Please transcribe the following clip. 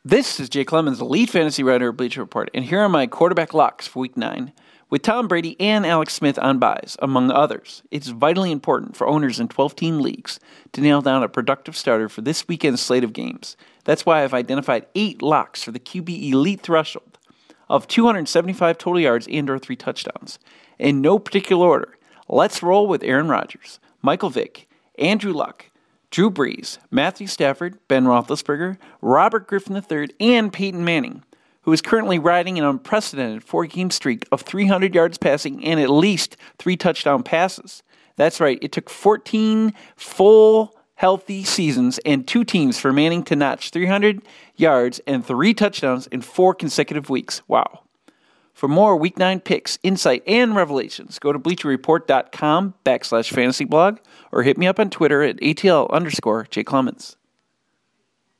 This is Jay Clemens, the lead fantasy writer of Bleacher Report, and here are my quarterback locks for Week 9. With Tom Brady and Alex Smith on buys, among others, it's vitally important for owners in 12-team leagues to nail down a productive starter for this weekend's slate of games. That's why I've identified 8 locks for the QB elite threshold of 275 total yards and or 3 touchdowns. In no particular order, let's roll with Aaron Rodgers, Michael Vick, Andrew Luck, Drew Brees, Matthew Stafford, Ben Roethlisberger, Robert Griffin III, and Peyton Manning, who is currently riding an unprecedented 4-game streak of 300 yards passing and at least 3 touchdown passes. That's right, it took 14 full, healthy seasons and 2 teams for Manning to notch 300 yards and 3 touchdowns in 4 consecutive weeks. Wow. For more Week 9 picks, insight, and revelations, go to BleacherReport.com/fantasyblog or hit me up on Twitter at ATL_Jay Clemens.